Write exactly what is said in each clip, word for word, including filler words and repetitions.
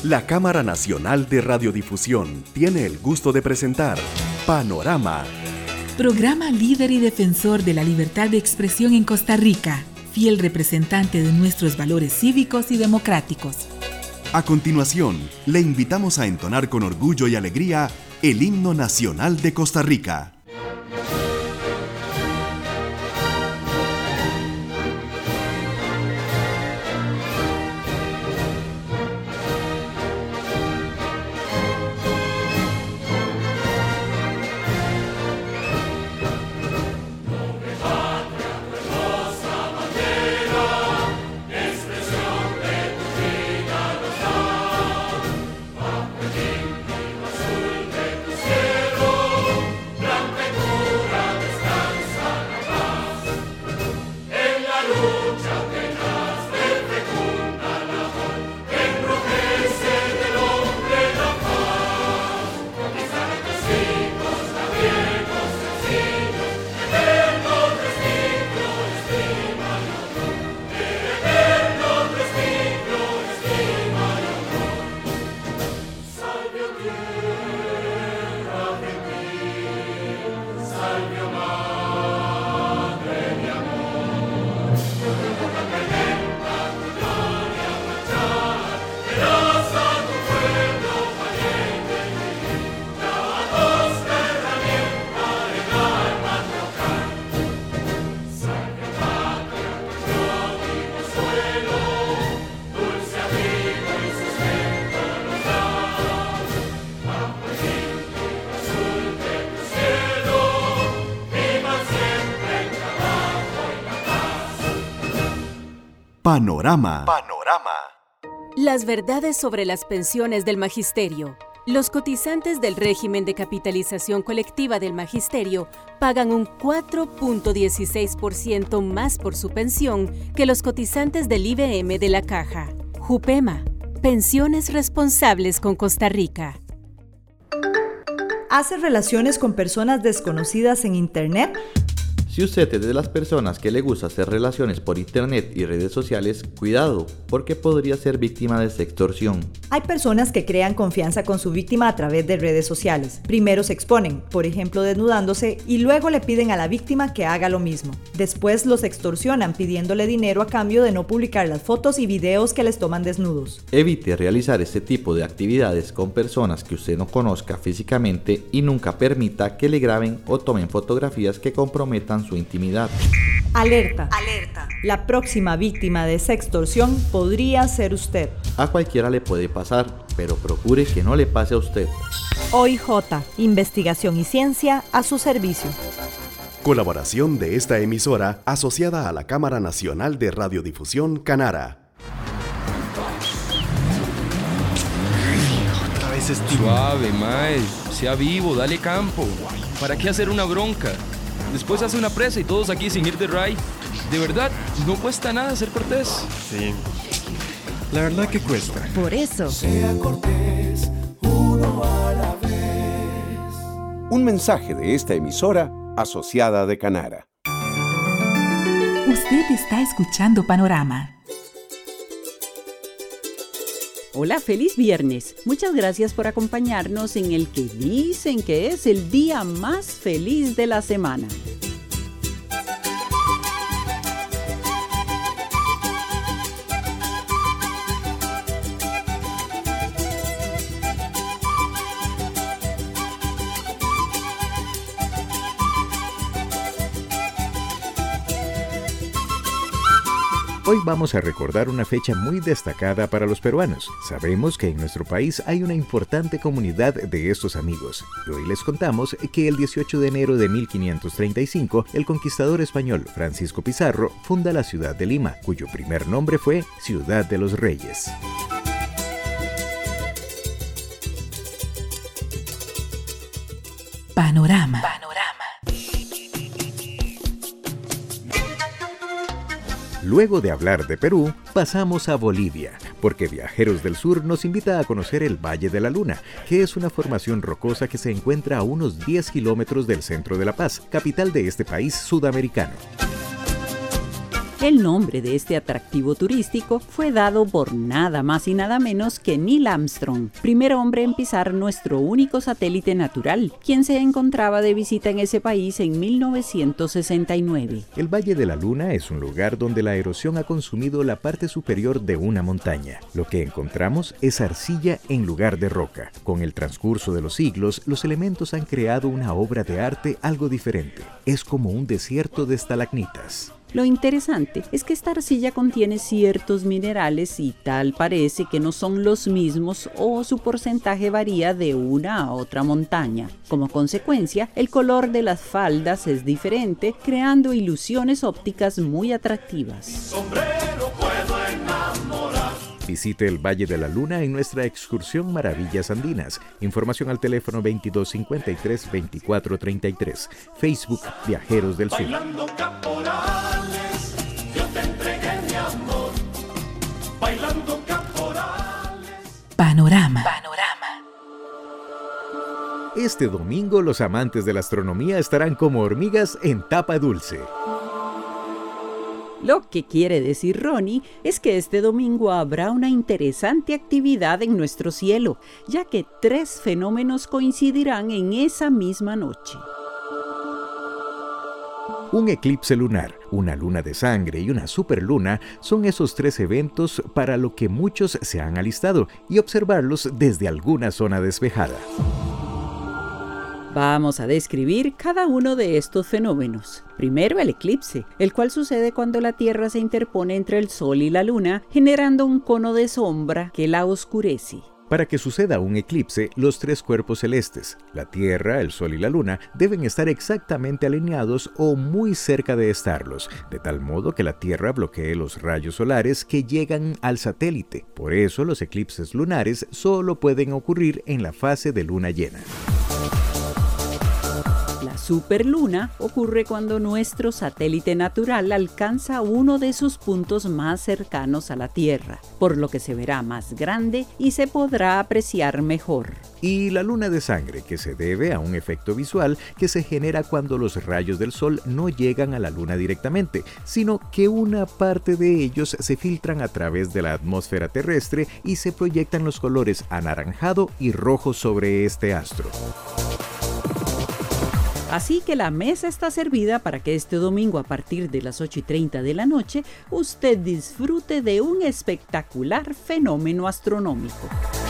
La Cámara Nacional de Radiodifusión tiene el gusto de presentar Panorama. Programa líder y defensor de la libertad de expresión en Costa Rica, fiel representante de nuestros valores cívicos y democráticos. A continuación, le invitamos a entonar con orgullo y alegría el himno nacional de Costa Rica. Panorama. Panorama. Las verdades sobre las pensiones del magisterio. Los cotizantes del régimen de capitalización colectiva del magisterio pagan un cuatro punto dieciséis por ciento más por su pensión que los cotizantes del I B M de la Caja. Jupema, pensiones responsables con Costa Rica. ¿Hace relaciones con personas desconocidas en Internet? Si usted es de las personas que le gusta hacer relaciones por internet y redes sociales, cuidado, porque podría ser víctima de sextorsión. Hay personas que crean confianza con su víctima a través de redes sociales. Primero se exponen, por ejemplo desnudándose, y luego le piden a la víctima que haga lo mismo. Después los extorsionan pidiéndole dinero a cambio de no publicar las fotos y videos que les toman desnudos. Evite realizar este tipo de actividades con personas que usted no conozca físicamente y nunca permita que le graben o tomen fotografías que comprometan su intimidad. Alerta. Alerta. La próxima víctima de sextorsión podría ser usted. A cualquiera le puede pasar, pero procure que no le pase a usted. O I J, Investigación y Ciencia a su servicio. Colaboración de esta emisora asociada a la Cámara Nacional de Radiodifusión Canara. Otra vez es suave, mae. Sea vivo, dale campo. ¿Para qué hacer una bronca? Después hace una presa y todos aquí sin ir de ray. De verdad, no cuesta nada ser cortés. Sí, la verdad que cuesta. Por eso. Sea cortés, uno a la vez. Un mensaje de esta emisora asociada de Canara. Usted está escuchando Panorama. Hola, feliz viernes. Muchas gracias por acompañarnos en el que dicen que es el día más feliz de la semana. Hoy vamos a recordar una fecha muy destacada para los peruanos. Sabemos que en nuestro país hay una importante comunidad de estos amigos. Y hoy les contamos que el dieciocho de enero de mil quinientos treinta y cinco, el conquistador español Francisco Pizarro funda la ciudad de Lima, cuyo primer nombre fue Ciudad de los Reyes. Panorama. Panorama. Luego de hablar de Perú, pasamos a Bolivia, porque Viajeros del Sur nos invita a conocer el Valle de la Luna, que es una formación rocosa que se encuentra a unos diez kilómetros del centro de La Paz, capital de este país sudamericano. El nombre de este atractivo turístico fue dado por nada más y nada menos que Neil Armstrong, primer hombre en pisar nuestro único satélite natural, quien se encontraba de visita en ese país en mil novecientos sesenta y nueve. El Valle de la Luna es un lugar donde la erosión ha consumido la parte superior de una montaña. Lo que encontramos es arcilla en lugar de roca. Con el transcurso de los siglos, los elementos han creado una obra de arte algo diferente. Es como un desierto de estalagmitas. Lo interesante es que esta arcilla contiene ciertos minerales y tal parece que no son los mismos o su porcentaje varía de una a otra montaña. Como consecuencia, el color de las faldas es diferente, creando ilusiones ópticas muy atractivas. Sombrero puedo enamorar. Visite el Valle de la Luna en nuestra excursión Maravillas Andinas. Información al teléfono veintidós cincuenta y tres veinticuatro treinta y tres. Facebook Viajeros del Sur. Bailando caporales, yo te entregué mi amor. Bailando caporales. Panorama. Panorama. Este domingo los amantes de la astronomía estarán como hormigas en tapa dulce. Lo que quiere decir Ronnie es que este domingo habrá una interesante actividad en nuestro cielo, ya que tres fenómenos coincidirán en esa misma noche. Un eclipse lunar, una luna de sangre y una superluna son esos tres eventos para lo que muchos se han alistado y observarlos desde alguna zona despejada. Vamos a describir cada uno de estos fenómenos. Primero, el eclipse, el cual sucede cuando la Tierra se interpone entre el Sol y la Luna, generando un cono de sombra que la oscurece. Para que suceda un eclipse, los tres cuerpos celestes, la Tierra, el Sol y la Luna, deben estar exactamente alineados o muy cerca de estarlos, de tal modo que la Tierra bloquee los rayos solares que llegan al satélite. Por eso, los eclipses lunares solo pueden ocurrir en la fase de luna llena. La superluna ocurre cuando nuestro satélite natural alcanza uno de sus puntos más cercanos a la Tierra, por lo que se verá más grande y se podrá apreciar mejor. Y la luna de sangre, que se debe a un efecto visual que se genera cuando los rayos del Sol no llegan a la luna directamente, sino que una parte de ellos se filtran a través de la atmósfera terrestre y se proyectan los colores anaranjado y rojo sobre este astro. Así que la mesa está servida para que este domingo a partir de las ocho y treinta de la noche usted disfrute de un espectacular fenómeno astronómico.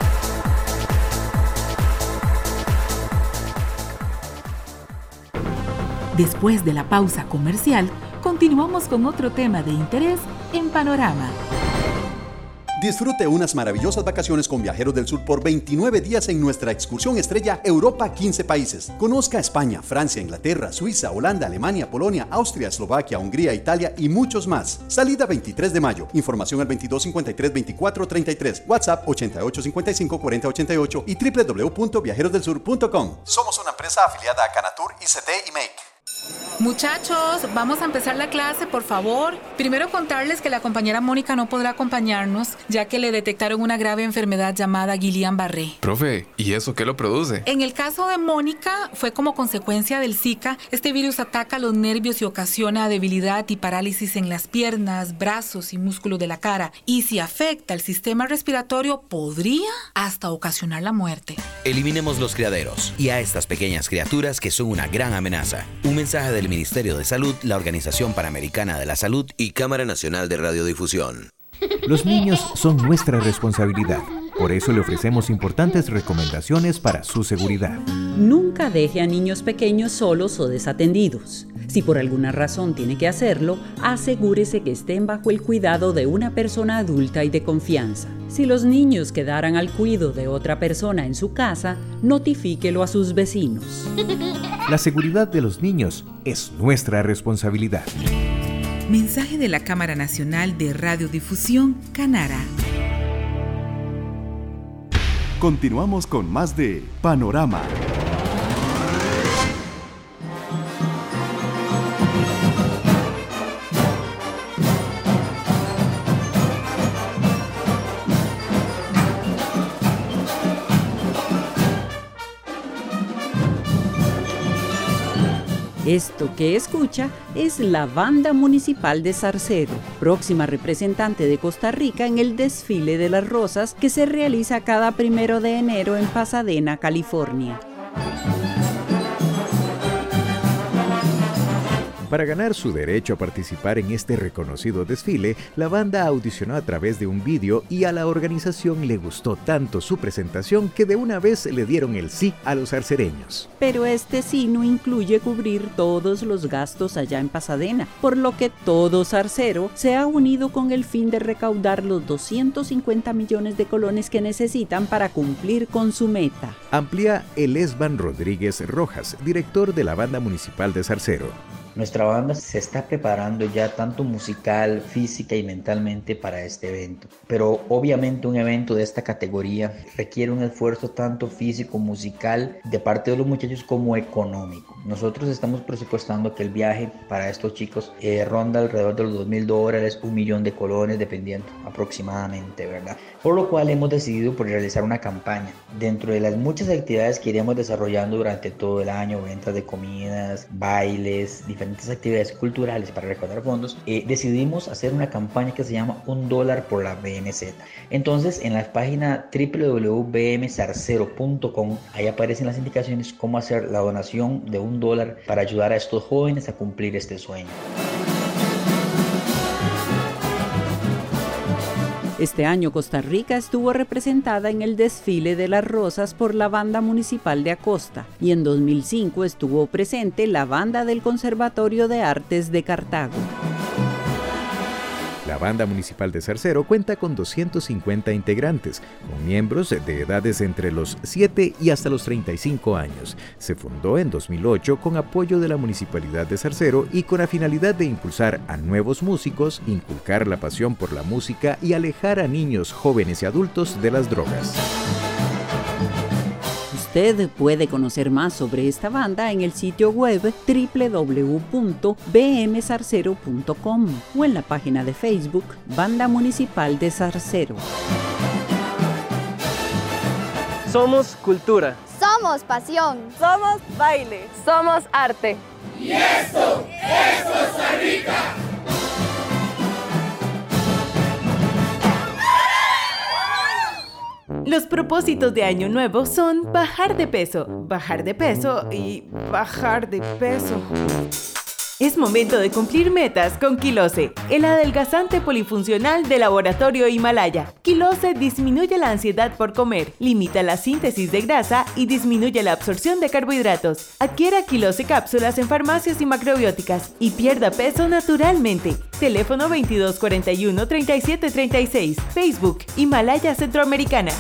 Después de la pausa comercial, continuamos con otro tema de interés en Panorama. Disfrute unas maravillosas vacaciones con Viajeros del Sur por veintinueve días en nuestra excursión estrella Europa quince países. Conozca España, Francia, Inglaterra, Suiza, Holanda, Alemania, Polonia, Austria, Eslovaquia, Hungría, Italia y muchos más. Salida veintitrés de mayo. Información al veintidós cincuenta y tres veinticuatro treinta y tres. WhatsApp ochenta y ocho cincuenta y cinco cuarenta ochenta y ocho y doble u doble u doble u punto viajeros del sur punto com. Somos una empresa afiliada a Canatur, I C T y M A K E. Muchachos, vamos a empezar la clase, por favor. Primero contarles que la compañera Mónica no podrá acompañarnos, ya que le detectaron una grave enfermedad llamada Guillain-Barré. Profe, ¿y eso qué lo produce? En el caso de Mónica, fue como consecuencia del Zika. Este virus ataca los nervios y ocasiona debilidad y parálisis en las piernas, brazos y músculos de la cara. Y si afecta el sistema respiratorio, podría hasta ocasionar la muerte. Eliminemos los criaderos y a estas pequeñas criaturas que son una gran amenaza. Un mensaje del Ministerio de Salud, la Organización Panamericana de la Salud y Cámara Nacional de Radiodifusión. Los niños son nuestra responsabilidad. Por eso le ofrecemos importantes recomendaciones para su seguridad. Nunca deje a niños pequeños solos o desatendidos. Si por alguna razón tiene que hacerlo, asegúrese que estén bajo el cuidado de una persona adulta y de confianza. Si los niños quedaran al cuidado de otra persona en su casa, notifíquelo a sus vecinos. La seguridad de los niños es nuestra responsabilidad. Mensaje de la Cámara Nacional de Radiodifusión, Canara. Continuamos con más de Panorama. Esto que escucha es la Banda Municipal de Zarcero, próxima representante de Costa Rica en el Desfile de las Rosas que se realiza cada primero de enero en Pasadena, California. Para ganar su derecho a participar en este reconocido desfile, la banda audicionó a través de un vídeo y a la organización le gustó tanto su presentación que de una vez le dieron el sí a los zarcereños. Pero este sí no incluye cubrir todos los gastos allá en Pasadena, por lo que todo zarcero se ha unido con el fin de recaudar los doscientos cincuenta millones de colones que necesitan para cumplir con su meta. Amplía Elesban Rodríguez Rojas, director de la Banda Municipal de Zarcero. Nuestra banda se está preparando ya tanto musical, física y mentalmente para este evento. Pero obviamente un evento de esta categoría requiere un esfuerzo tanto físico, musical, de parte de los muchachos como económico. Nosotros estamos presupuestando que el viaje para estos chicos eh, ronda alrededor de los dos mil dólares, un millón de colones, dependiendo aproximadamente, ¿verdad? Por lo cual hemos decidido por realizar una campaña. Dentro de las muchas actividades que iremos desarrollando durante todo el año, ventas de comidas, bailes, diferentes actividades culturales para recaudar fondos, eh, decidimos hacer una campaña que se llama Un Dólar por la B M Z. Entonces, en la página doble u doble u doble u punto b m zarcero punto com, ahí aparecen las indicaciones cómo hacer la donación de un dólar para ayudar a estos jóvenes a cumplir este sueño. Este año Costa Rica estuvo representada en el Desfile de las Rosas por la Banda Municipal de Acosta y en dos mil cinco estuvo presente la Banda del Conservatorio de Artes de Cartago. La Banda Municipal de Zarcero cuenta con doscientos cincuenta integrantes, con miembros de edades entre los siete y hasta los treinta y cinco años. Se fundó en dos mil ocho con apoyo de la Municipalidad de Zarcero y con la finalidad de impulsar a nuevos músicos, inculcar la pasión por la música y alejar a niños, jóvenes y adultos de las drogas. Usted puede conocer más sobre esta banda en el sitio web doble u doble u doble u punto b m zarcero punto com o en la página de Facebook Banda Municipal de Zarcero. Somos cultura. Somos pasión. Somos baile. Somos arte. Y esto es Costa Rica. Los propósitos de Año Nuevo son bajar de peso, bajar de peso y bajar de peso. Es momento de cumplir metas con Quilose, el adelgazante polifuncional de Laboratorio Himalaya. Quilose disminuye la ansiedad por comer, limita la síntesis de grasa y disminuye la absorción de carbohidratos. Adquiera Quilose cápsulas en farmacias y macrobióticas y pierda peso naturalmente. Teléfono veintidós cuarenta y uno, treinta y siete treinta y seis. Facebook Himalaya Centroamericana.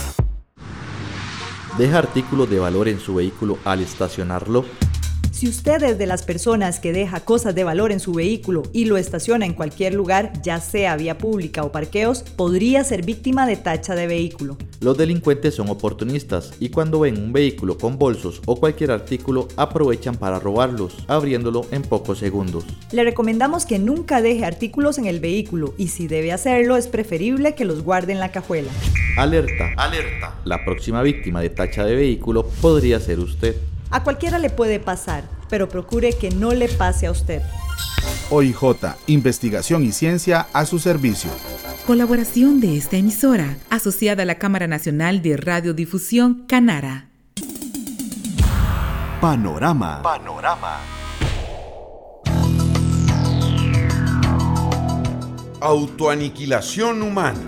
¿Deja artículos de valor en su vehículo al estacionarlo? Si usted es de las personas que deja cosas de valor en su vehículo y lo estaciona en cualquier lugar, ya sea vía pública o parqueos, podría ser víctima de tacha de vehículo. Los delincuentes son oportunistas y cuando ven un vehículo con bolsos o cualquier artículo aprovechan para robarlos, abriéndolo en pocos segundos. Le recomendamos que nunca deje artículos en el vehículo y si debe hacerlo es preferible que los guarde en la cajuela. Alerta, alerta. La próxima víctima de tacha de vehículo podría ser usted. A cualquiera le puede pasar, pero procure que no le pase a usted. O I J, Investigación y Ciencia a su servicio. Colaboración de esta emisora, asociada a la Cámara Nacional de Radiodifusión, Canara. Panorama. Panorama. Autoaniquilación humana.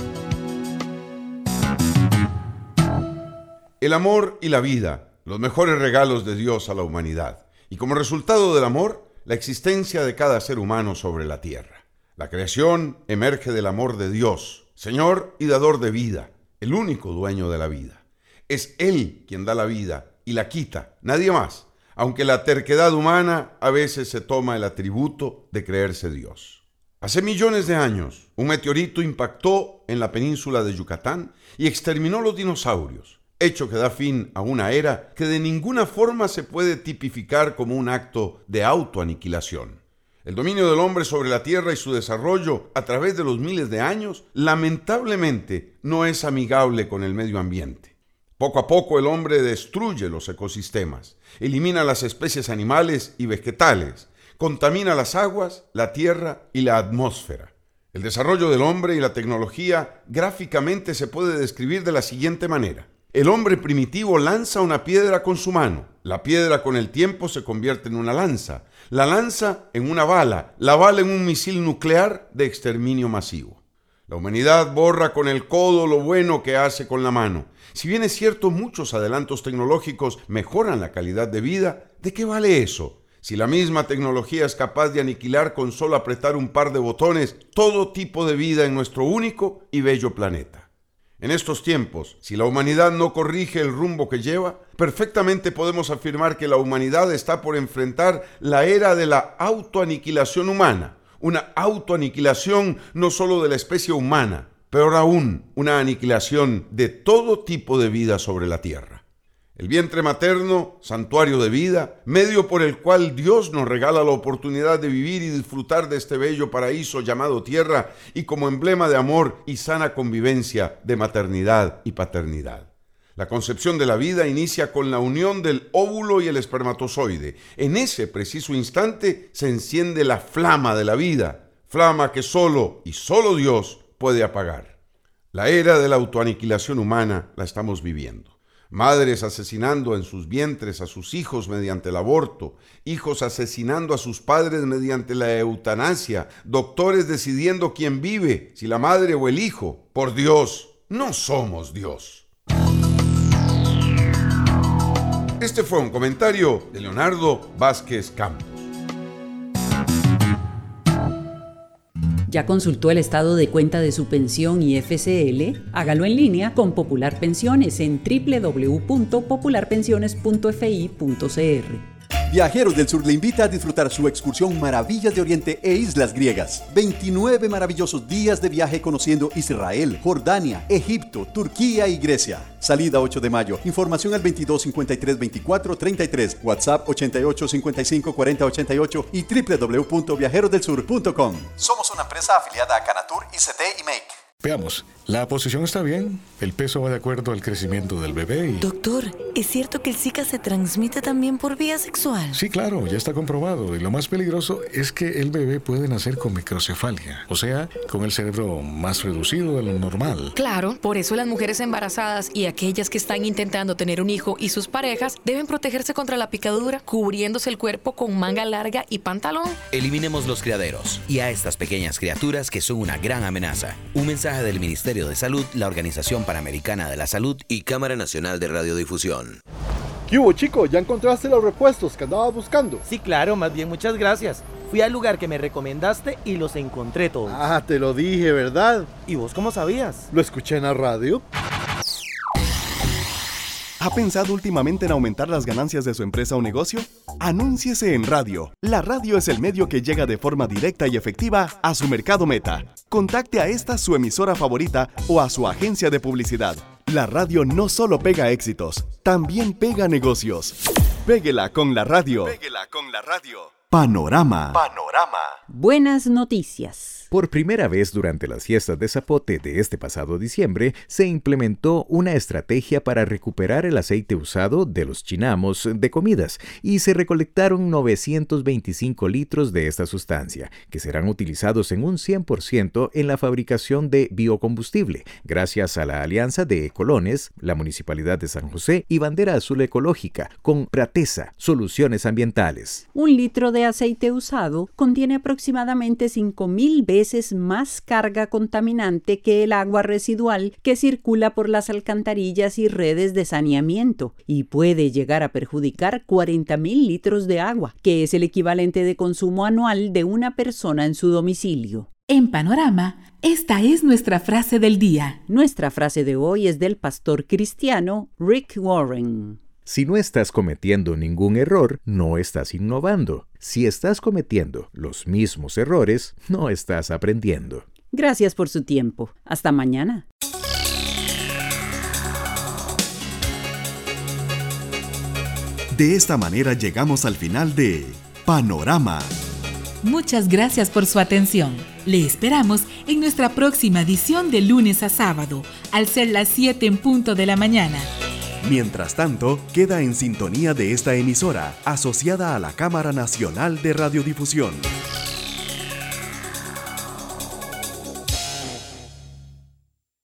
El amor y la vida, los mejores regalos de Dios a la humanidad. Y como resultado del amor, la existencia de cada ser humano sobre la tierra. La creación emerge del amor de Dios, Señor y dador de vida, el único dueño de la vida. Es Él quien da la vida y la quita, nadie más, aunque la terquedad humana a veces se toma el atributo de creerse Dios. Hace millones de años, un meteorito impactó en la península de Yucatán y exterminó los dinosaurios, hecho que da fin a una era que de ninguna forma se puede tipificar como un acto de autoaniquilación. El dominio del hombre sobre la tierra y su desarrollo a través de los miles de años, lamentablemente, no es amigable con el medio ambiente. Poco a poco el hombre destruye los ecosistemas, elimina las especies animales y vegetales, contamina las aguas, la tierra y la atmósfera. El desarrollo del hombre y la tecnología gráficamente se puede describir de la siguiente manera. El hombre primitivo lanza una piedra con su mano. La piedra con el tiempo se convierte en una lanza. La lanza en una bala. La bala en un misil nuclear de exterminio masivo. La humanidad borra con el codo lo bueno que hace con la mano. Si bien es cierto, muchos adelantos tecnológicos mejoran la calidad de vida, ¿de qué vale eso? Si la misma tecnología es capaz de aniquilar con solo apretar un par de botones todo tipo de vida en nuestro único y bello planeta. En estos tiempos, si la humanidad no corrige el rumbo que lleva, perfectamente podemos afirmar que la humanidad está por enfrentar la era de la autoaniquilación humana. Una autoaniquilación no solo de la especie humana, peor aún, una aniquilación de todo tipo de vida sobre la tierra. El vientre materno, santuario de vida, medio por el cual Dios nos regala la oportunidad de vivir y disfrutar de este bello paraíso llamado tierra y como emblema de amor y sana convivencia de maternidad y paternidad. La concepción de la vida inicia con la unión del óvulo y el espermatozoide. En ese preciso instante se enciende la flama de la vida, flama que solo y solo Dios puede apagar. La era de la autoaniquilación humana la estamos viviendo. Madres asesinando en sus vientres a sus hijos mediante el aborto, hijos asesinando a sus padres mediante la eutanasia, doctores decidiendo quién vive, si la madre o el hijo. Por Dios, no somos Dios. Este fue un comentario de Leonardo Vázquez Campos. ¿Ya consultó el estado de cuenta de su pensión y F C L? Hágalo en línea con Popular Pensiones en doble u doble u doble u punto popular pensiones punto f i punto c r. Viajeros del Sur le invita a disfrutar su excursión Maravillas de Oriente e Islas Griegas. veintinueve maravillosos días de viaje conociendo Israel, Jordania, Egipto, Turquía y Grecia. Salida ocho de mayo. Información al veintidós cincuenta y tres veinticuatro treinta y tres. WhatsApp ochenta y ocho cincuenta y cinco cuarenta ochenta y ocho y doble u doble u doble u punto viajeros del sur punto com. Somos una empresa afiliada a Canatur, I C T y Make. Veamos, la posición está bien, el peso va de acuerdo al crecimiento del bebé y... Doctor, ¿es cierto que el Zika se transmite también por vía sexual? Sí, claro, ya está comprobado. Y lo más peligroso es que el bebé puede nacer con microcefalia, o sea, con el cerebro más reducido de lo normal. Claro, por eso las mujeres embarazadas y aquellas que están intentando tener un hijo y sus parejas deben protegerse contra la picadura, cubriéndose el cuerpo con manga larga y pantalón. Eliminemos los criaderos y a estas pequeñas criaturas que son una gran amenaza. Un mensaje del Ministerio de Salud, la Organización Panamericana de la Salud y Cámara Nacional de Radiodifusión. ¿Qué hubo, chico? ¿Ya encontraste los repuestos que andabas buscando? Sí, claro, más bien muchas gracias. Fui al lugar que me recomendaste y los encontré todos. Ah, te lo dije, ¿verdad? ¿Y vos cómo sabías? Lo escuché en la radio. ¿Ha pensado últimamente en aumentar las ganancias de su empresa o negocio? Anúnciese en radio. La radio es el medio que llega de forma directa y efectiva a su mercado meta. Contacte a esta su emisora favorita o a su agencia de publicidad. La radio no solo pega éxitos, también pega negocios. Péguela con la radio. Péguela con la radio. Panorama. Panorama. Buenas noticias. Por primera vez durante las fiestas de Zapote de este pasado diciembre, se implementó una estrategia para recuperar el aceite usado de los chinamos de comidas y se recolectaron novecientos veinticinco litros de esta sustancia, que serán utilizados en un cien por ciento en la fabricación de biocombustible, gracias a la alianza de Ecolones, la Municipalidad de San José y Bandera Azul Ecológica, con Pratesa, Soluciones Ambientales. Un litro de aceite usado contiene aproximadamente cinco mil veces más carga contaminante que el agua residual que circula por las alcantarillas y redes de saneamiento y puede llegar a perjudicar cuarenta mil litros de agua, que es el equivalente de consumo anual de una persona en su domicilio. En Panorama, esta es nuestra frase del día. Nuestra frase de hoy es del pastor cristiano Rick Warren. Si no estás cometiendo ningún error, no estás innovando. Si estás cometiendo los mismos errores, no estás aprendiendo. Gracias por su tiempo. Hasta mañana. De esta manera llegamos al final de Panorama. Muchas gracias por su atención. Le esperamos en nuestra próxima edición de lunes a sábado, al ser las siete en punto de la mañana. Mientras tanto, queda en sintonía de esta emisora, asociada a la Cámara Nacional de Radiodifusión.